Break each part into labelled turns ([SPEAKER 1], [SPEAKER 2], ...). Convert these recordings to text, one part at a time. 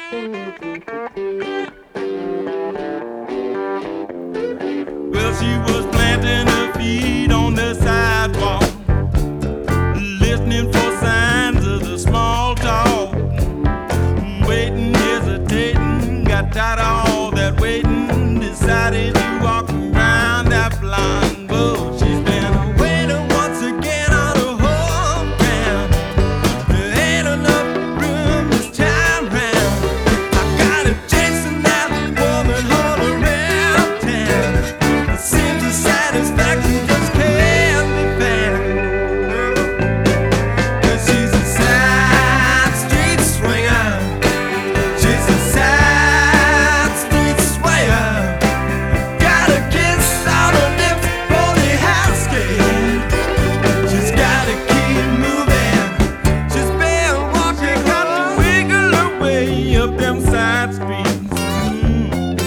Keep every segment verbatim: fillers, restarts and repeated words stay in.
[SPEAKER 1] Well, she was planting her feet on the sidewalk, listening for signs of the small talk, waiting, hesitating, got tired of all that waiting, decided to walk around that blind bull. She's been waiting once again on her hometown. There ain't enough room this time round. I got her chasing that woman all around town. It seems the satisfaction just can't be found. 'Cause she's a side street swinger. She's a side street swayer. Got a kiss on her lips for the house kid. She's gotta keep moving. She's been walking, got to wiggle her way up them side streets. Mm.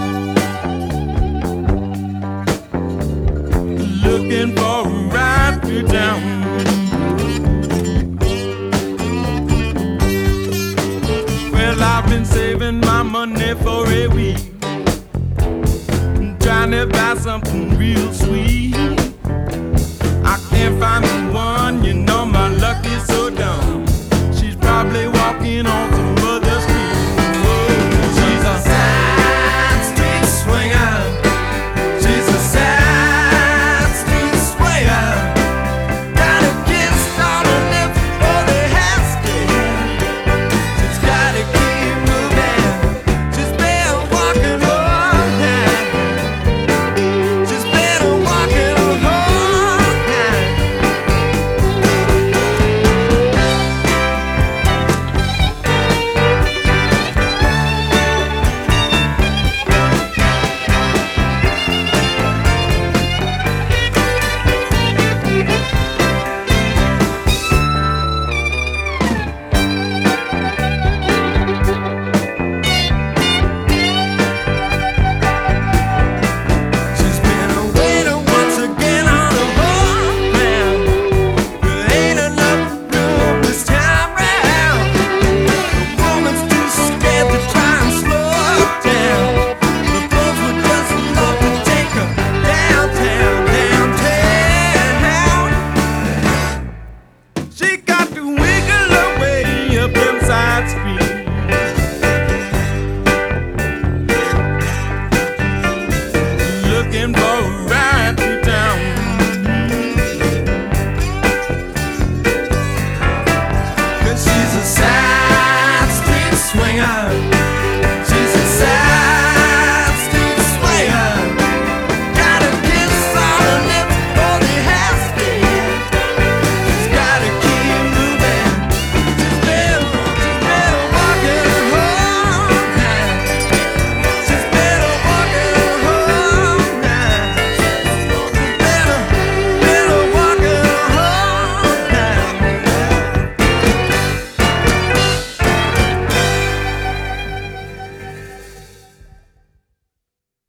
[SPEAKER 1] Looking for a ride to town. Well, I've been saving my money for a week, trying to buy something real sweet. I can't find the one, you know my luck is so dumb. She's probably walking on some other street. Oh, she's a side street swinger. She's a side street swayer. Got a kiss on her lips for the house kid. She's gotta keep moving. She's been walking all night. She's been walking all night. She's been waiting once again on a homebound. There ain't enough room this time round. The woman's too scared to try and slow her down. The folks would just love to take her downtown, downtown. She got to wiggle her way up them side streets. Looking for a ride to town. 'Cause she's a side street swinger.